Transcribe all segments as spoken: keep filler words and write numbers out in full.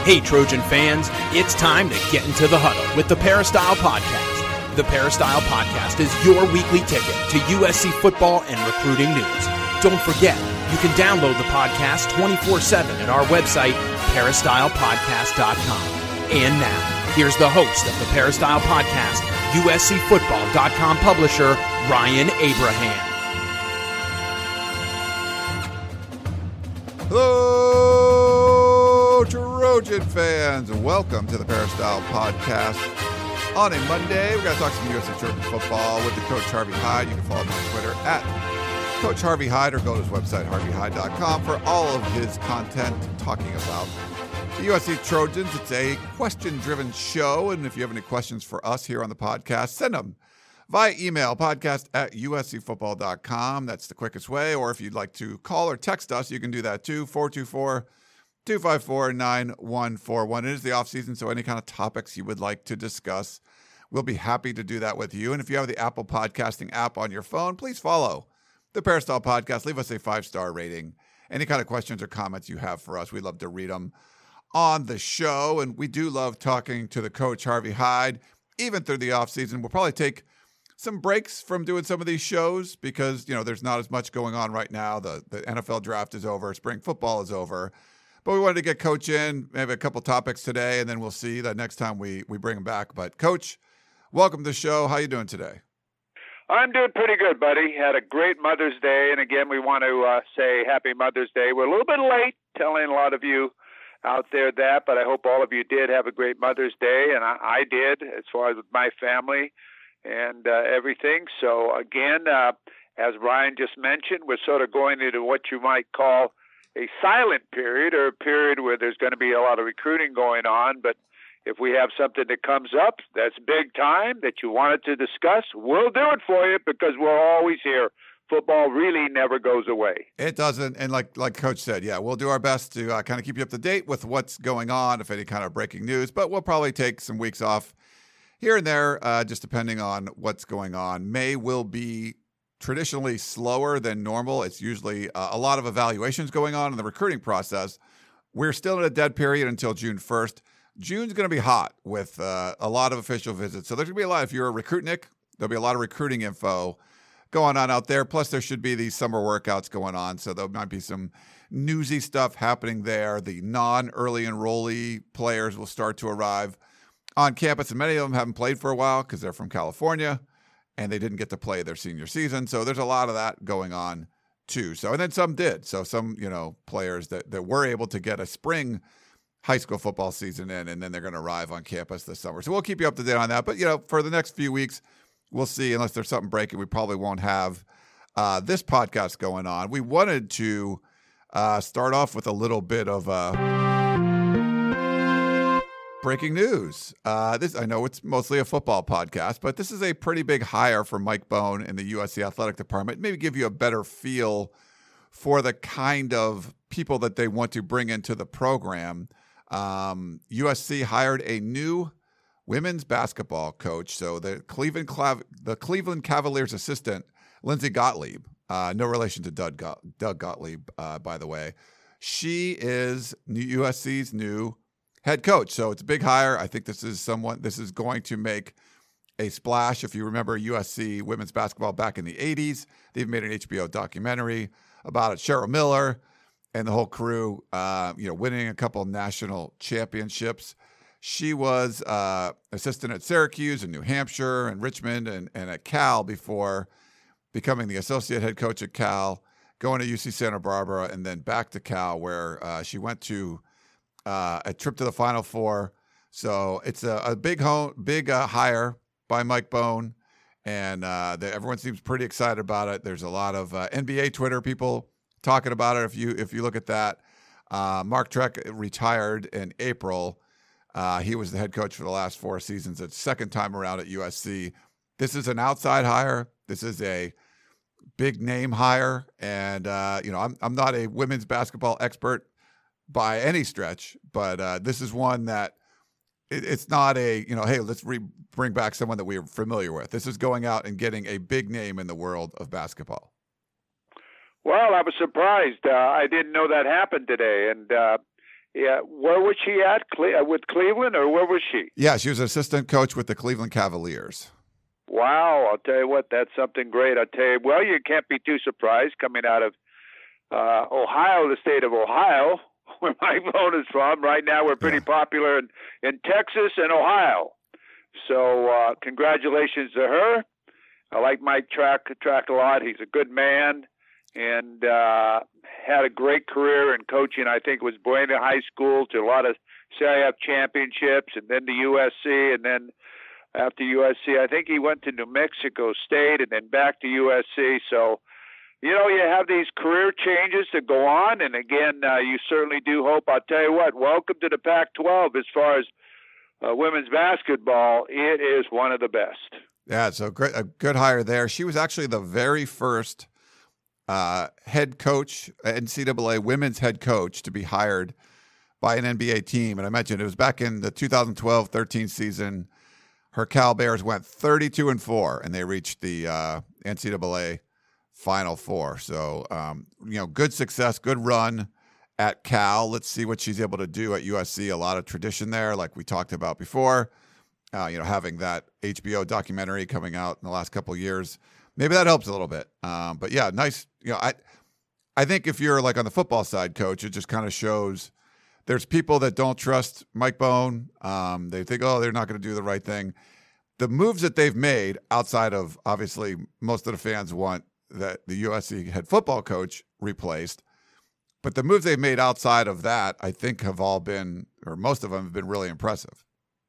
Hey, Trojan fans, it's time to get into the huddle with the Peristyle Podcast. The Peristyle Podcast is your weekly ticket to U S C football and recruiting news. Don't forget, you can download the podcast twenty-four seven at our website, peristyle podcast dot com. And now, here's the host of the Peristyle Podcast, U S C football dot com publisher, Ryan Abraham. Hello, Trojan fans, and welcome to the Peristyle Podcast. On a Monday, we're going to talk some U S C Trojan football with the Coach Harvey Hyde. You can follow him on Twitter at Coach Harvey Hyde, or go to his website, harvey hyde dot com, for all of his content talking about the U S C Trojans. It's a question-driven show, and if you have any questions for us here on the podcast, send them via email, podcast at U S C football dot com. That's the quickest way. Or if you'd like to call or text us, you can do that too, four two four, two five four, nine one four one. It is the offseason, so any kind of topics you would like to discuss, we'll be happy to do that with you. And if you have the Apple Podcasting app on your phone, please follow the Peristyle Podcast. Leave us a five-star rating. Any kind of questions or comments you have for us, we'd love to read them on the show. And we do love talking to the Coach Harvey Hyde, even through the offseason. We'll probably take some breaks from doing some of these shows because, you know, there's not as much going on right now. The the N F L draft is over. Spring football is over. But we wanted to get Coach in, maybe a couple topics today, and then we'll see the next time we, we bring him back. But, Coach, welcome to the show. How you doing today? I'm doing pretty good, buddy. Had a great Mother's Day. And, again, we want to uh, say Happy Mother's Day. We're a little bit late telling a lot of you out there that, but I hope all of you did have a great Mother's Day, and I, I did as far as with my family and uh, everything. So, again, uh, as Ryan just mentioned, we're sort of going into what you might call a silent period, or a period where there's going to be a lot of recruiting going on. But if we have something that comes up that's big time that you wanted to discuss, we'll do it for you because we're always here. Football really never goes away. It doesn't. And like like Coach said, yeah, we'll do our best to uh, kind of keep you up to date with what's going on, if any kind of breaking news. But we'll probably take some weeks off here and there, uh, just depending on what's going on. May will be traditionally slower than normal. It's usually uh, a lot of evaluations going on in the recruiting process. We're still in a dead period until June first. June's going to be hot with uh, a lot of official visits. So there's going to be a lot. If you're a recruitnik, there'll be a lot of recruiting info going on out there. Plus, there should be these summer workouts going on. So there might be some newsy stuff happening there. The non-early enrollee players will start to arrive on campus, and many of them haven't played for a while because they're from California and they didn't get to play their senior season. So there's a lot of that going on too. So, and then some did. So some, you know, players that, that were able to get a spring high school football season in, and then they're going to arrive on campus this summer. So we'll keep you up to date on that. But, you know, for the next few weeks, we'll see. Unless there's something breaking, we probably won't have uh, this podcast going on. We wanted to uh, start off with a little bit of uh, breaking news. Uh, this I know it's mostly a football podcast, but this is a pretty big hire for Mike Bohn in the U S C Athletic Department. Maybe give you a better feel for the kind of people that they want to bring into the program. Um, U S C hired a new women's basketball coach. So the Cleveland Clav- the Cleveland Cavaliers assistant, Lindsay Gottlieb, uh, no relation to Doug, Go- Doug Gottlieb, uh, by the way. She is U S C's new head coach. So it's a big hire. I think this is someone, this is going to make a splash. If you remember U S C women's basketball back in the eighties, they've made an H B O documentary about it. Cheryl Miller and the whole crew, uh, you know, winning a couple national championships. She was uh, assistant at Syracuse and New Hampshire and Richmond and, and at Cal before becoming the associate head coach at Cal, going to U C Santa Barbara, and then back to Cal, where uh, she went to uh, a trip to the Final Four. So it's a, a big home, big uh, hire by Mike Bohn, and uh, the, everyone seems pretty excited about it. There's a lot of uh, N B A Twitter people talking about it. If you if you look at that, uh, Mark Trek retired in April. Uh, he was the head coach for the last four seasons. It's second time around at U S C. This is an outside hire. This is a big name hire, and uh, you know I'm I'm not a women's basketball expert by any stretch, but uh, this is one that it, it's not a you know hey let's re- bring back someone that we're familiar with. This is going out and getting a big name in the world of basketball. Well, I was surprised. Uh, I didn't know that happened today, and uh, Yeah, where was she at? Cle- with Cleveland, or where was she? Yeah, she was an assistant coach with the Cleveland Cavaliers. Wow, I'll tell you what, that's something great. I'll tell you, well, you can't be too surprised coming out of uh, Ohio, the state of Ohio, where Mike Bone is from. Right now, we're pretty yeah. popular in, in Texas and Ohio. So uh, congratulations to her. I like Mike Track, Track a lot. He's a good man and uh, had a great career in coaching. I think it was Buena High School to a lot of C I F championships, and then to U S C, and then after U S C, I think he went to New Mexico State and then back to U S C. So, you know, you have these career changes to go on. And again, uh, you certainly do hope. I'll tell you what, welcome to the Pac twelve as far as uh, women's basketball. It is one of the best. Yeah, so great, a good hire there. She was actually the very first uh, head coach, N C double A women's head coach, to be hired by an N B A team. And I mentioned it was back in the two thousand twelve thirteen season. Her Cal Bears went thirty-two and four, and they reached the uh, N C double A Final Four. So, um, you know, good success, good run at Cal. Let's see what she's able to do at U S C. A lot of tradition there, like we talked about before. Uh, you know, having that H B O documentary coming out in the last couple of years, maybe that helps a little bit. Um, but yeah, nice. You know, I, I think if you're like on the football side, coach, it just kind of shows. There's people that don't trust Mike Bone. Um, they think, oh, they're not going to do the right thing. The moves that they've made outside of, obviously, most of the fans want that the U S C head football coach replaced. But the moves they've made outside of that, I think, have all been, or most of them have been really impressive.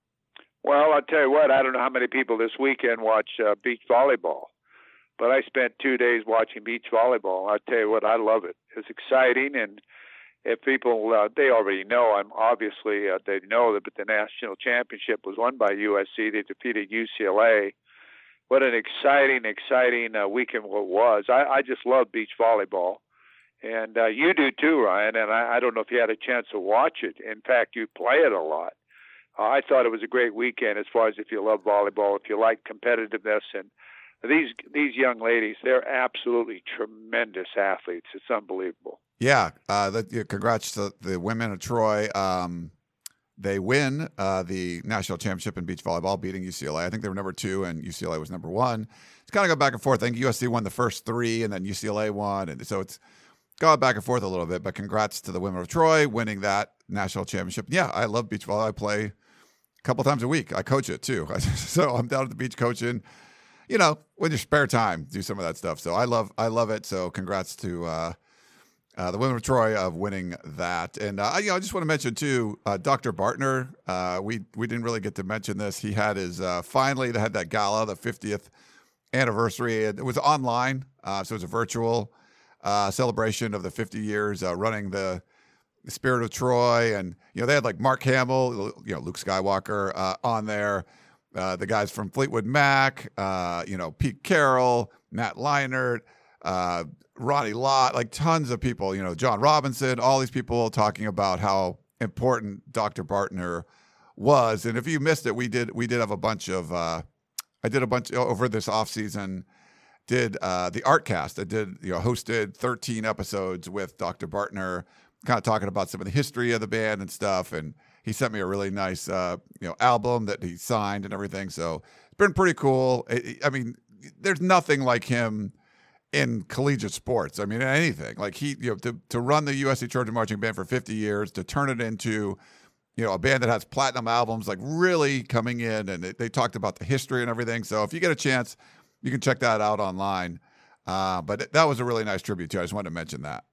Well, I'll tell you what, I don't know how many people this weekend watch uh, beach volleyball, but I spent two days watching beach volleyball. I'll tell you what, I love it. It's exciting, and if people, uh, they already know, I'm obviously, uh, they know that, but the national championship was won by U S C. They defeated U C L A. What an exciting, exciting uh, weekend it was. I, I just love beach volleyball. And uh, you do too, Ryan, and I, I don't know if you had a chance to watch it. In fact, you play it a lot. Uh, I thought it was a great weekend as far as if you love volleyball, if you like competitiveness. And these these young ladies, they're absolutely tremendous athletes. It's unbelievable. Yeah, uh, the, yeah, congrats to the women of Troy. Um, they win uh, the national championship in beach volleyball, beating U C L A. I think they were number two, and U C L A was number one. It's kind of go back and forth. I think U S C won the first three, and then U C L A won, and so it's gone back and forth a little bit. But congrats to the women of Troy winning that national championship. Yeah, I love beach volleyball. I play a couple times a week. I coach it too, so I'm down at the beach coaching. You know, when your spare time, do some of that stuff. So I love, I love it. So congrats to uh, uh, the women of Troy of winning that. And uh, you know, I just want to mention too, uh, Doctor Bartner. Uh, we we didn't really get to mention this. He had his uh, finally they had that gala, the fiftieth anniversary. It was online, uh, so it was a virtual uh, celebration of the fifty years uh, running the, the Spirit of Troy. And you know, they had like Mark Hamill, you know, Luke Skywalker uh, on there. Uh, the guys from Fleetwood Mac, uh, you know, Pete Carroll, Matt Leinart, uh, Ronnie Lott, like tons of people, you know, John Robinson, all these people talking about how important Doctor Bartner was. And if you missed it, we did we did have a bunch of, uh, I did a bunch over this offseason, did uh, the Artcast. I did, you know, hosted thirteen episodes with Doctor Bartner, kind of talking about some of the history of the band and stuff. And he sent me a really nice, uh, you know, album that he signed and everything. So it's been pretty cool. I mean, there's nothing like him in collegiate sports. I mean, anything like he, you know, to, to run the U S C Trojan Marching Band for fifty years, to turn it into, you know, a band that has platinum albums, like really coming in, and they, they talked about the history and everything. So if you get a chance, you can check that out online. Uh, but that was a really nice tribute too. I just wanted to mention that.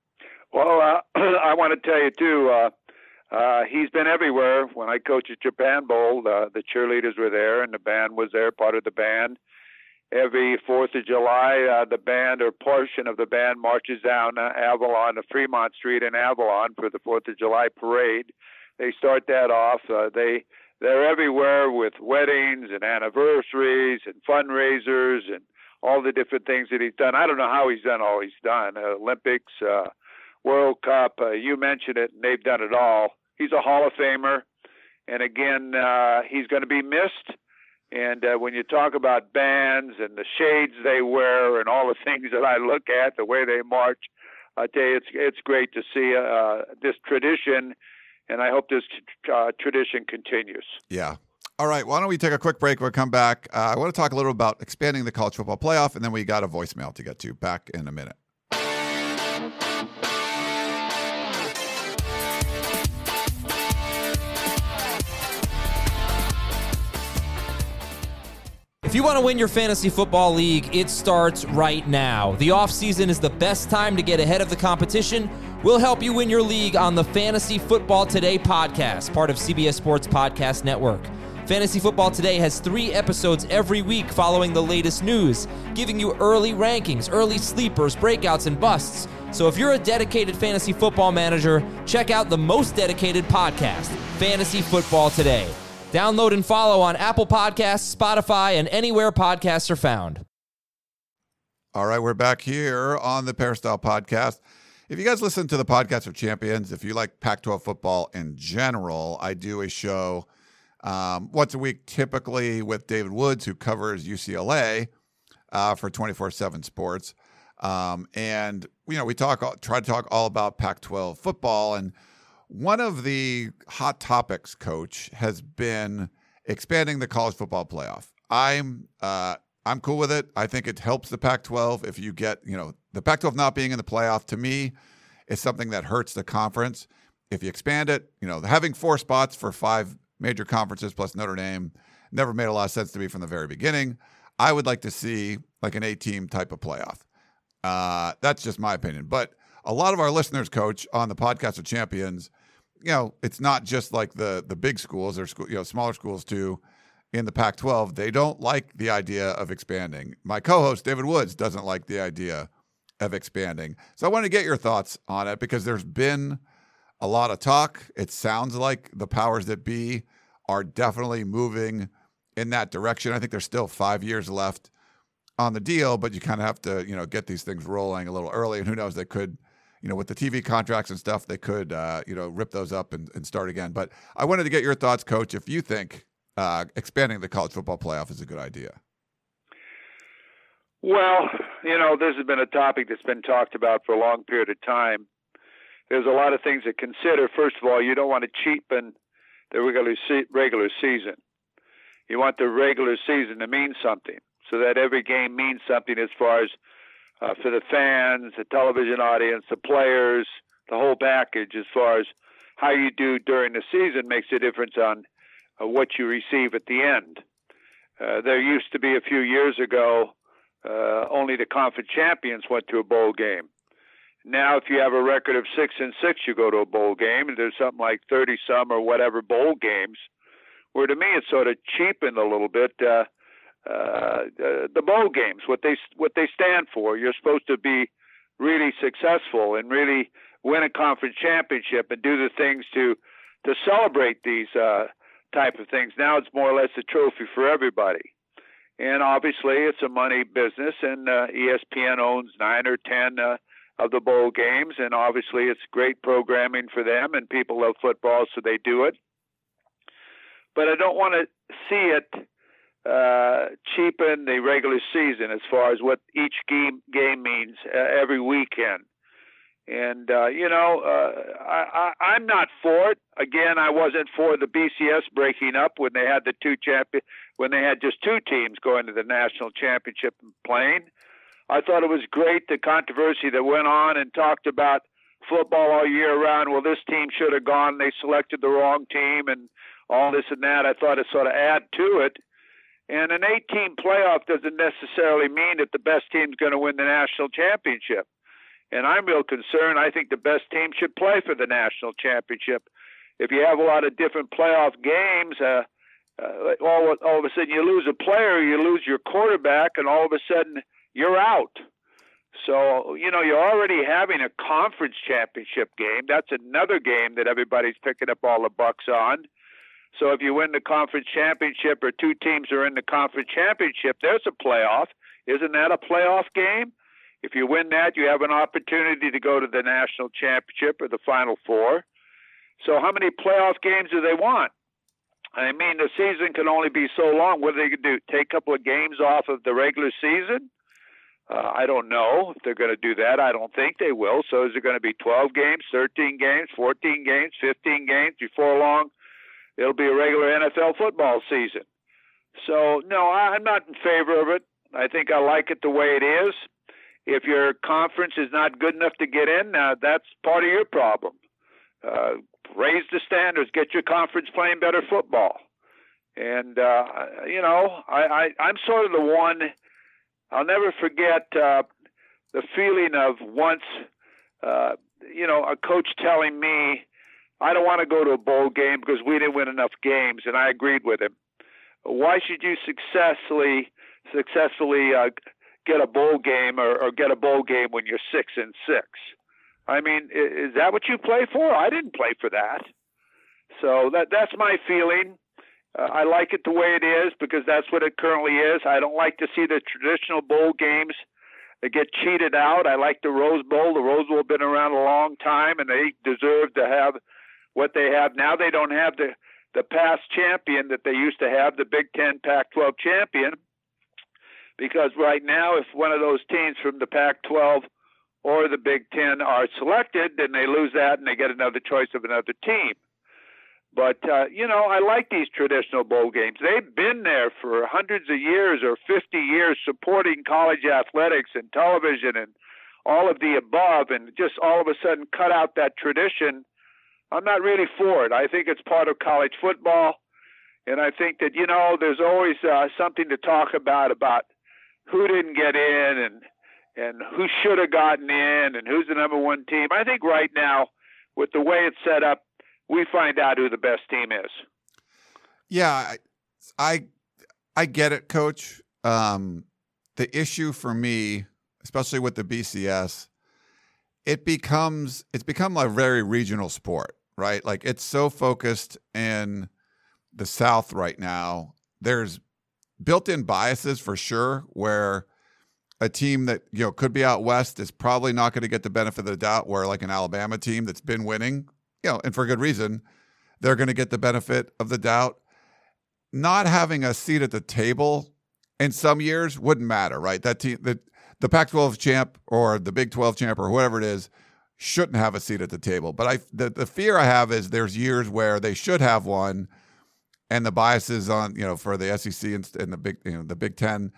Well, uh, I want to tell you too, uh, Uh, he's been everywhere. When I coached at Japan Bowl, uh, the cheerleaders were there, and the band was there, part of the band. Every fourth of July, uh, the band or portion of the band marches down uh, Avalon, to Fremont Street in Avalon for the fourth of July parade. They start that off. Uh, they, they're everywhere with weddings and anniversaries and fundraisers and all the different things that he's done. I don't know how he's done all he's done. Uh, Olympics, uh, World Cup, uh, you mentioned it, and they've done it all. He's a Hall of Famer, and again, uh, he's going to be missed. And uh, when you talk about bands and the shades they wear and all the things that I look at, the way they march, I tell you, it's it's great to see uh, this tradition and I hope this uh, tradition continues. Yeah. All right. Why don't we take a quick break? We'll come back. Uh, I want to talk a little about expanding the college football playoff, and then we got a voicemail to get to. Back in a minute. If you want to win your fantasy football league, it starts right now. The offseason is the best time to get ahead of the competition. We'll help you win your league on the Fantasy Football Today podcast, part of C B S Sports Podcast Network. Fantasy Football Today has three episodes every week following the latest news, giving you early rankings, early sleepers, breakouts, and busts. So if you're a dedicated fantasy football manager, check out the most dedicated podcast, Fantasy Football Today. Download and follow on Apple Podcasts, Spotify, and anywhere podcasts are found. All right, we're back here on the Peristyle Podcast. If you guys listen to the Podcast of Champions, if you like Pac twelve football in general, I do a show um, once a week, typically with David Woods, who covers U C L A uh, for twenty-four seven Sports. Um, and, you know, we talk, try to talk all about Pac twelve football. And one of the hot topics, Coach, has been expanding the college football playoff. I'm uh, I'm cool with it. I think it helps the Pac twelve if you get, you know, the Pac twelve not being in the playoff, to me, is something that hurts the conference. If you expand it, you know, having four spots for five major conferences plus Notre Dame never made a lot of sense to me from the very beginning. I would like to see like an eight-team type of playoff. Uh, that's just my opinion. But a lot of our listeners, Coach, on the Podcast of Champions, you know, it's not just like the the big schools or school, you know, smaller schools too. In the Pac twelve, they don't like the idea of expanding. My co-host David Woods doesn't like the idea of expanding. So I want to get your thoughts on it because there's been a lot of talk. It sounds like the powers that be are definitely moving in that direction. I think there's still five years left on the deal, but you kind of have to, you know, get these things rolling a little early. And who knows, they could, you know, with the T V contracts and stuff, they could, uh, you know, rip those up and, and start again. But I wanted to get your thoughts, Coach, if you think uh, expanding the college football playoff is a good idea. Well, you know, this has been a topic that's been talked about for a long period of time. There's a lot of things to consider. First of all, you don't want to cheapen the regular se- regular season. You want the regular season to mean something, so that every game means something as far as uh, for the fans, the television audience, the players, the whole package. As far as how you do during the season makes a difference on uh, what you receive at the end. Uh, there used to be a few years ago, uh, only the conference champions went to a bowl game. Now, if you have a record of six and six, you go to a bowl game, and there's something like thirty some or whatever bowl games. Where to me, it's sort of cheapened a little bit. Uh, uh, the bowl games, what they what they stand for. You're supposed to be really successful and really win a conference championship and do the things to to celebrate these uh, type of things. Now it's more or less a trophy for everybody. And obviously, it's a money business, and uh, E S P N owns nine or ten uh, of the bowl games, and obviously it's great programming for them, and people love football, so they do it. But I don't want to see it uh, cheapen the regular season as far as what each game game means uh, every weekend. And, uh, you know, uh, I, I, I'm not for it. Again, I wasn't for the B C S breaking up when they had the two champion, when they had just two teams going to the national championship and playing. I thought it was great, the controversy that went on and talked about football all year round. Well, this team should have gone. They selected the wrong team and all this and that. I thought it sort of add to it. And an eight-team playoff doesn't necessarily mean that the best team's going to win the national championship. And I'm real concerned. I think the best team should play for the national championship. If you have a lot of different playoff games, uh, uh, all, all of a sudden you lose a player, you lose your quarterback, and all of a sudden you're out. So, you know, you're already having a conference championship game. That's another game that everybody's picking up all the bucks on. So if you win the conference championship or two teams are in the conference championship, there's a playoff. Isn't that a playoff game? If you win that, you have an opportunity to go to the national championship or the Final Four. So how many playoff games do they want? I mean, the season can only be so long. What are they going to do, take a couple of games off of the regular season? Uh, I don't know if they're going to do that. I don't think they will. So is it going to be twelve games, thirteen games, fourteen games, fifteen games? Before long, it'll be a regular N F L football season. So, no, I'm not in favor of it. I think I like it the way it is. If your conference is not good enough to get in, uh, that's part of your problem. Uh, raise the standards. Get your conference playing better football. And, uh, you know, I, I, I'm sort of the one, I'll never forget uh, the feeling of once, uh, you know, a coach telling me, I don't want to go to a bowl game because we didn't win enough games, and I agreed with him. Why should you successfully successfully uh, get a bowl game or, or get a bowl game when you're six and six? I mean, is that what you play for? I didn't play for that. So that that's my feeling. Uh, I like it the way it is because that's what it currently is. I don't like to see the traditional bowl games that get cheated out. I like the Rose Bowl. The Rose Bowl has been around a long time, and they deserve to have what they have. Now they don't have the, the past champion that they used to have, the Big Ten Pac twelve champion, because right now if one of those teams from the Pac twelve or the Big Ten are selected, then they lose that and they get another choice of another team. But, uh, you know, I like these traditional bowl games. They've been there for hundreds of years or fifty years supporting college athletics and television and all of the above, and just all of a sudden cut out that tradition. I'm not really for it. I think it's part of college football, and I think that, you know, there's always uh, something to talk about, about who didn't get in and and who should have gotten in and who's the number one team. I think right now, with the way it's set up, we find out who the best team is. Yeah, I I, I get it, Coach. Um, the issue for me, especially with the B C S, it becomes it's become a very regional sport, right? Like it's so focused in the South right now. There's built-in biases for sure, where a team that, you know, could be out West is probably not going to get the benefit of the doubt, where like an Alabama team that's been winning, you know, and for good reason, they're going to get the benefit of the doubt. Not having a seat at the table in some years wouldn't matter, right? That team, the, the Pac twelve champ or the Big twelve champ or whoever it is shouldn't have a seat at the table. But I, the, the fear I have is there's years where they should have one, and the biases on, you know, for the S E C and, and the big, you know, the Big Ten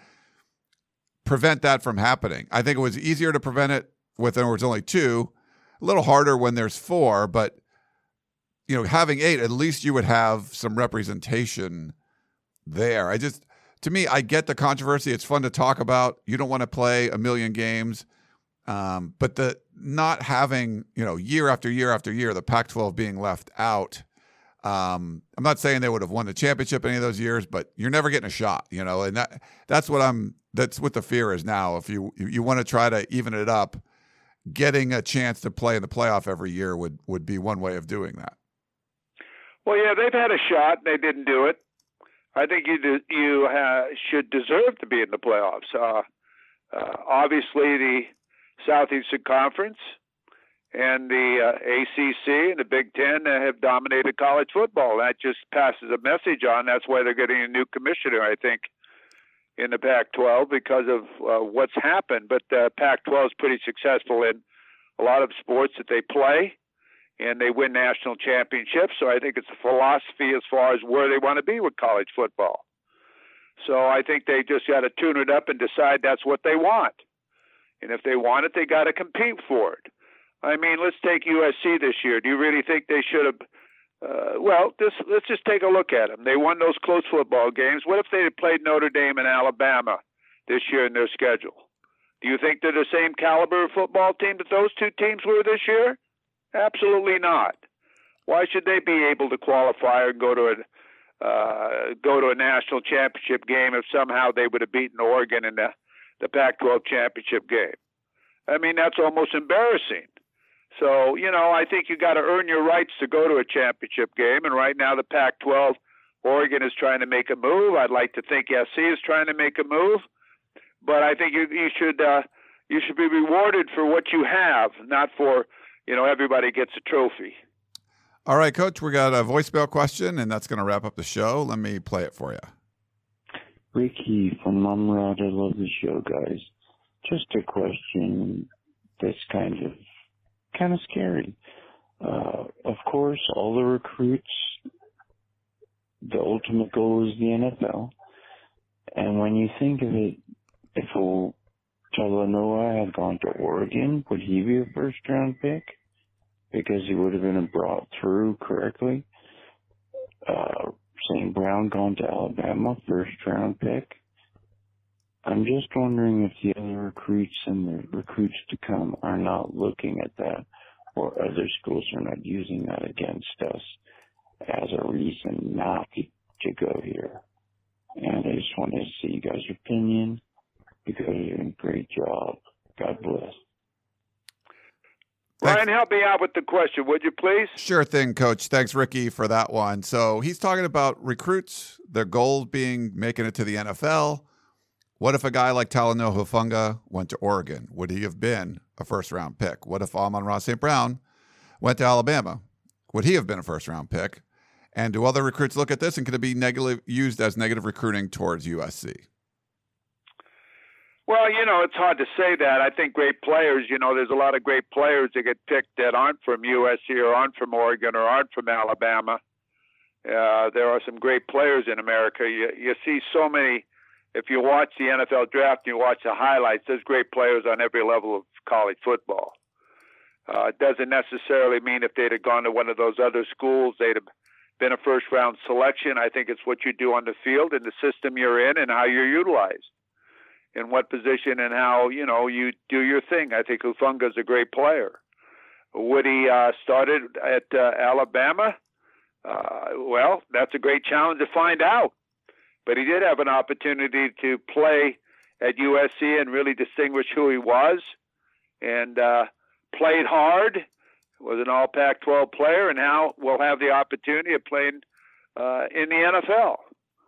prevent that from happening. I think it was easier to prevent it with there was only two, a little harder when there's four, but you know, having eight, at least you would have some representation there. I just, to me, I get the controversy. It's fun to talk about. You don't want to play a million games, um, but the not having, you know, year after year after year, the Pac twelve being left out. Um, I'm not saying they would have won the championship any of those years, but you're never getting a shot, you know, and that that's what I'm. That's what the fear is now. If you you want to try to even it up, getting a chance to play in the playoff every year would would be one way of doing that. Well, yeah, they've had a shot. They didn't do it. I think you do, you uh, should deserve to be in the playoffs. Uh, uh, obviously, the Southeastern Conference and the uh, A C C and the Big Ten uh, have dominated college football. That just passes a message on. That's why they're getting a new commissioner, I think, in the Pac twelve because of uh, what's happened. But the Pac twelve is pretty successful in a lot of sports that they play, and they win national championships. So I think it's a philosophy as far as where they want to be with college football. So I think they just got to tune it up and decide that's what they want. And if they want it, they got to compete for it. I mean, let's take U S C this year. Do you really think they should have? Uh, well, this, let's just take a look at them. They won those close football games. What if they had played Notre Dame and Alabama this year in their schedule? Do you think they're the same caliber of football team that those two teams were this year? Absolutely not. Why should they be able to qualify or go to a uh, go to a national championship game if somehow they would have beaten Oregon in the, the Pac twelve championship game? I mean, that's almost embarrassing. So, you know, I think you got to earn your rights to go to a championship game. And right now the Pac twelve, Oregon is trying to make a move. I'd like to think S C is trying to make a move. But I think you, you should uh, you should be rewarded for what you have, not for, you know, everybody gets a trophy. All right, Coach, we got a voicemail question, and that's going to wrap up the show. Let me play it for you. Ricky from Mumrad, I love the show, guys. just a question that's kind of kind of scary. Uh, of course, all the recruits, the ultimate goal is the N F L. And when you think of it, if Talanoa had gone to Oregon, would he be a first-round pick? Because he would have been brought through correctly. Uh, Saint Brown gone to Alabama, first-round pick. I'm just wondering if the other recruits and the recruits to come are not looking at that, or other schools are not using that against us as a reason not to, to go here. And I just wanted to see you guys' opinion, because you're doing a great job. God bless. Ryan, help me out with the question, would you please? Sure thing, Coach. Thanks, Ricky, for that one. So he's talking about recruits, their goals being making it to the N F L. What if a guy like Talanoa Hufanga went to Oregon? Would he have been a first-round pick? What if Amon-Ra Saint Brown went to Alabama? Would he have been a first-round pick? And do other recruits look at this, and could it be negative, used as negative recruiting towards U S C? Well, you know, it's hard to say that. I think great players, you know, there's a lot of great players that get picked that aren't from U S C or aren't from Oregon or aren't from Alabama. Uh, there are some great players in America. You, you see so many, if you watch the N F L draft and you watch the highlights, there's great players on every level of college football. Uh, it doesn't necessarily mean if they'd have gone to one of those other schools, they'd have been a first-round selection. I think it's what you do on the field and the system you're in and how you're utilized, in what position and how, you know, you do your thing. I think Hufanga's a great player. Would he uh, started at uh, Alabama? Uh, well, that's a great challenge to find out. But he did have an opportunity to play at U S C and really distinguish who he was, and uh, played hard, was an all Pac twelve player, and now will have the opportunity of playing uh, in the N F L.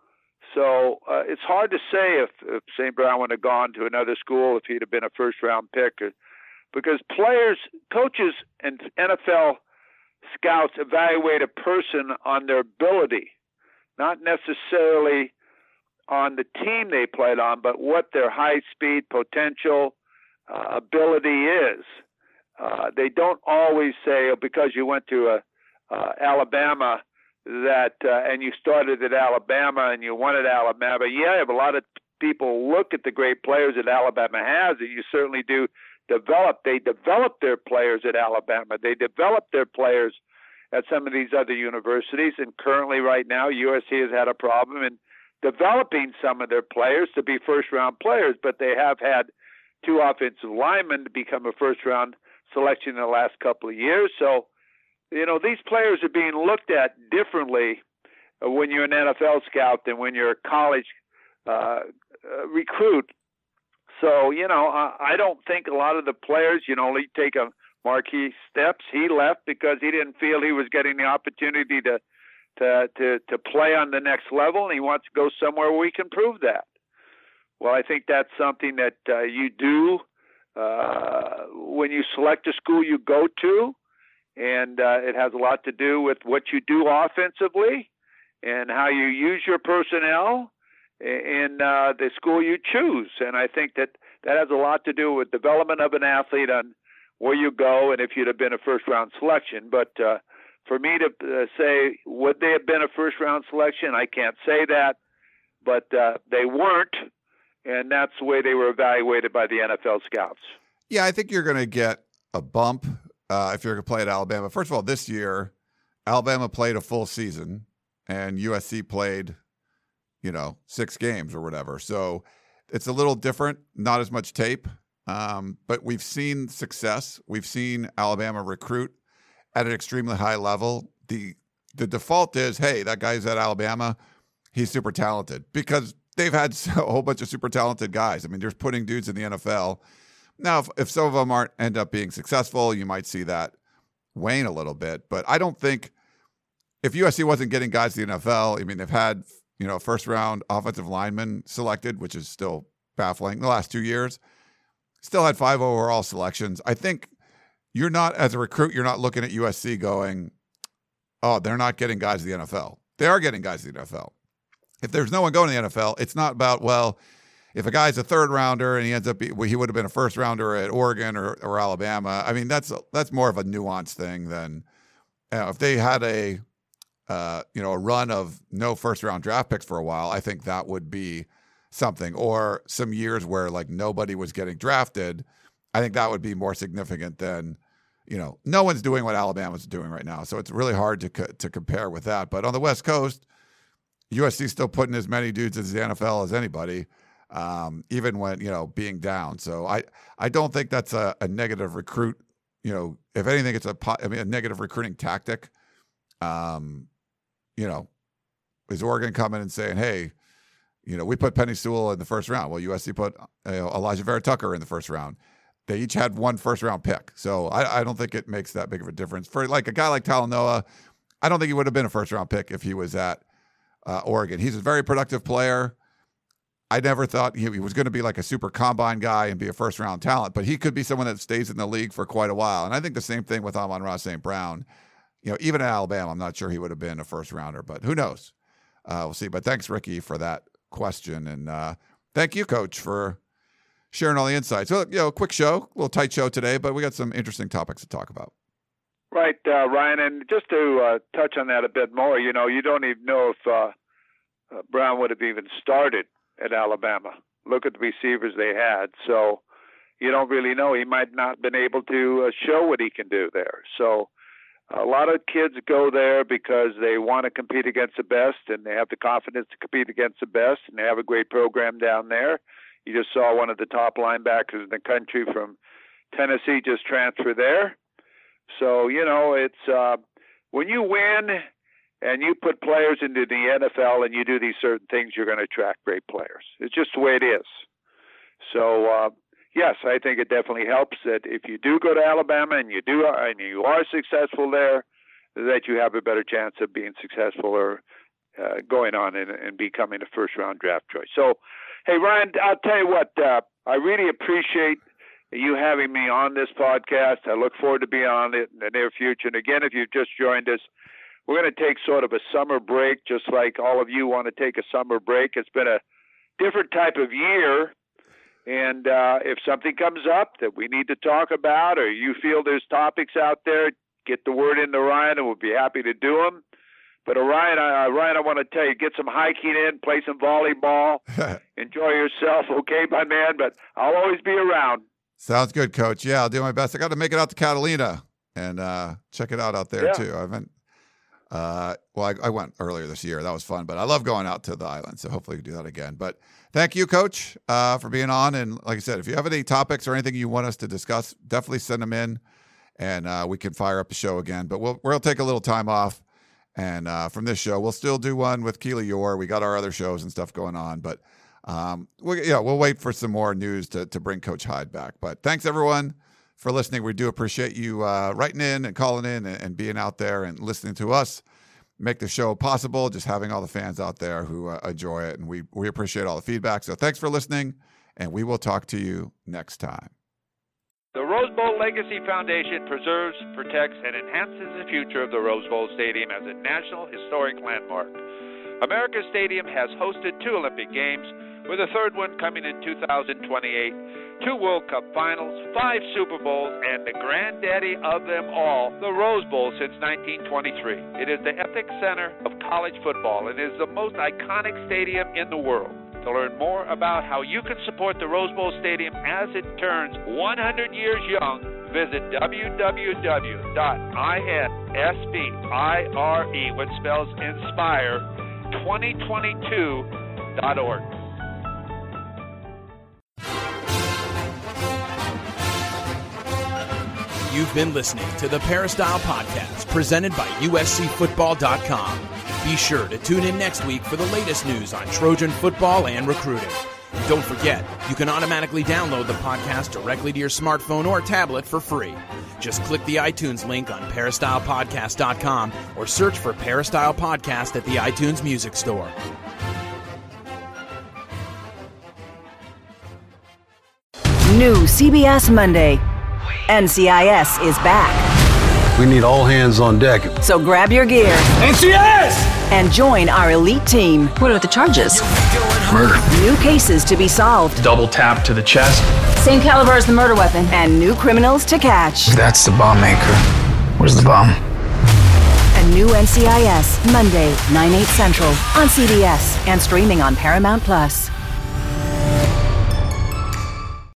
So uh, it's hard to say if, if Saint Brown would have gone to another school, if he'd have been a first-round pick, because players, coaches, and N F L scouts evaluate a person on their ability, not necessarily on the team they played on, but what their high-speed potential uh, ability is. Uh, they don't always say, oh, because you went to a, uh, Alabama, that uh, and you started at Alabama and you won at Alabama. Yeah, a lot of people look at the great players that Alabama has, and you certainly do develop. They develop their players at Alabama. They develop their players at some of these other universities, and currently right now U S C has had a problem in developing some of their players to be first-round players, but they have had two offensive linemen to become a first-round selection in the last couple of years. So, you know, these players are being looked at differently when you're an N F L scout than when you're a college uh, uh, recruit. So, you know, I, I don't think a lot of the players, you know, take a Marquis Steps. He left because he didn't feel he was getting the opportunity to to to, to play on the next level, and he wants to go somewhere where he can prove that. Well, I think that's something that uh, you do uh, when you select a school you go to. And uh, it has a lot to do with what you do offensively and how you use your personnel in uh, the school you choose. And I think that that has a lot to do with development of an athlete on where you go and if you'd have been a first-round selection. But uh, for me to uh, say, would they have been a first-round selection, I can't say that. But uh, they weren't, and that's the way they were evaluated by the N F L scouts. Yeah, I think you're going to get a bump Uh, if you're going to play at Alabama. First of all, this year, Alabama played a full season and U S C played, you know, six games or whatever. So it's a little different, not as much tape, um, but we've seen success. We've seen Alabama recruit at an extremely high level. The the default is, hey, that guy's at Alabama, he's super talented, because they've had a whole bunch of super talented guys. I mean, they're putting dudes in the N F L. Now, if, if some of them aren't end up being successful, you might see that wane a little bit. But I don't think if U S C wasn't getting guys to the N F L, I mean, they've had, you know, first round offensive linemen selected, which is still baffling the last two years. Still had five overall selections. I think you're not, as a recruit, you're not looking at U S C going, oh, they're not getting guys to the N F L. They are getting guys to the N F L. If there's no one going to the N F L, it's not about, well, if a guy's a third rounder and he ends up, be, well, he would have been a first rounder at Oregon or, or Alabama. I mean, that's that's more of a nuanced thing than you know, if they had a uh, you know a run of no first round draft picks for a while. I think that would be something, or some years where like nobody was getting drafted. I think that would be more significant than you know no one's doing what Alabama's doing right now. So it's really hard to co- to compare with that. But on the West Coast, U S C's still putting as many dudes into the N F L as anybody. Um, even when, you know, being down. So I, I don't think that's a, a negative recruit. You know, if anything, it's a, I mean, a negative recruiting tactic. Um, you know, is Oregon coming and saying, hey, you know, we put Penny Sewell in the first round. Well, U S C put you know, Elijah Vera Tucker in the first round. They each had one first round pick. So I, I don't think it makes that big of a difference. For like a guy like Talanoa, I don't think he would have been a first round pick if he was at uh, Oregon. He's a very productive player. I never thought he, he was going to be like a super combine guy and be a first round talent, but he could be someone that stays in the league for quite a while. And I think the same thing with Amon-Ra Saint Brown. You know, even at Alabama, I'm not sure he would have been a first rounder, but who knows? Uh, we'll see. But thanks, Ricky, for that question. And uh, thank you, Coach, for sharing all the insights. Well, you know, quick show, a little tight show today, but we got some interesting topics to talk about. Right, uh, Ryan. And just to uh, touch on that a bit more, you know, you don't even know if uh, uh, Brown would have even started at Alabama. Look at the receivers they had. So you don't really know. He might not have been able to uh, show what he can do there. So a lot of kids go there because they want to compete against the best, and they have the confidence to compete against the best, and they have a great program down there. You just saw one of the top linebackers in the country from Tennessee just transfer there. So, you know, it's uh, when you win and you put players into the N F L and you do these certain things, you're going to attract great players. It's just the way it is. So, uh, yes, I think it definitely helps that if you do go to Alabama and you do and you are successful there, that you have a better chance of being successful or uh, going on and, and becoming a first-round draft choice. So, hey, Ryan, I'll tell you what, uh, I really appreciate you having me on this podcast. I look forward to being on it in the near future. And again, if you've just joined us, we're going to take sort of a summer break, just like all of you want to take a summer break. It's been a different type of year. And uh, if something comes up that we need to talk about, or you feel there's topics out there, get the word into Ryan, and we'll be happy to do them. But uh, Ryan, I, Ryan, I want to tell you, get some hiking in, play some volleyball, enjoy yourself, okay, my man? But I'll always be around. Sounds good, Coach. Yeah, I'll do my best. I got to make it out to Catalina and uh, check it out out there, yeah. too. I haven't. Uh, well, I, I went earlier this year. That was fun, but I love going out to the island, so hopefully we can do that again. But thank you, Coach, uh, for being on. And like I said, if you have any topics or anything you want us to discuss, definitely send them in, and uh, we can fire up the show again. But we'll we'll take a little time off, and uh, from this show, we'll still do one with Keely Eure. We got our other shows and stuff going on, but um, we, yeah, we'll wait for some more news to to bring Coach Hyde back. But thanks, everyone, for listening. We do appreciate you uh, writing in and calling in and, and being out there and listening to us make the show possible, just having all the fans out there who uh, enjoy it. And we, we appreciate all the feedback. So thanks for listening, and we will talk to you next time. The Rose Bowl Legacy Foundation preserves, protects, and enhances the future of the Rose Bowl Stadium as a National Historic Landmark. America's Stadium has hosted two Olympic Games, with a third one coming in two thousand twenty-eight, two World Cup Finals, five Super Bowls, and the granddaddy of them all, the Rose Bowl since nineteen twenty-three. It is the epic center of college football and is the most iconic stadium in the world. To learn more about how you can support the Rose Bowl Stadium as it turns one hundred years young, visit w w w dot inspire, which spells inspire, twenty twenty-two dot org. You've been listening to the Peristyle Podcast, presented by U S C Football dot com. Be sure to tune in next week for the latest news on Trojan football and recruiting. And don't forget, you can automatically download the podcast directly to your smartphone or tablet for free. Just click the iTunes link on Peristyle Podcast dot com or search for Peristyle Podcast at the iTunes Music Store. New C B S Monday. N C I S is back. We need all hands on deck. So grab your gear. N C I S! And join our elite team. What are the charges? Murder. New cases to be solved. Double tap to the chest. Same caliber as the murder weapon. And new criminals to catch. That's the bomb maker. Where's the bomb? A new N C I S, Monday, nine, eight Central, on C B S and streaming on Paramount Plus.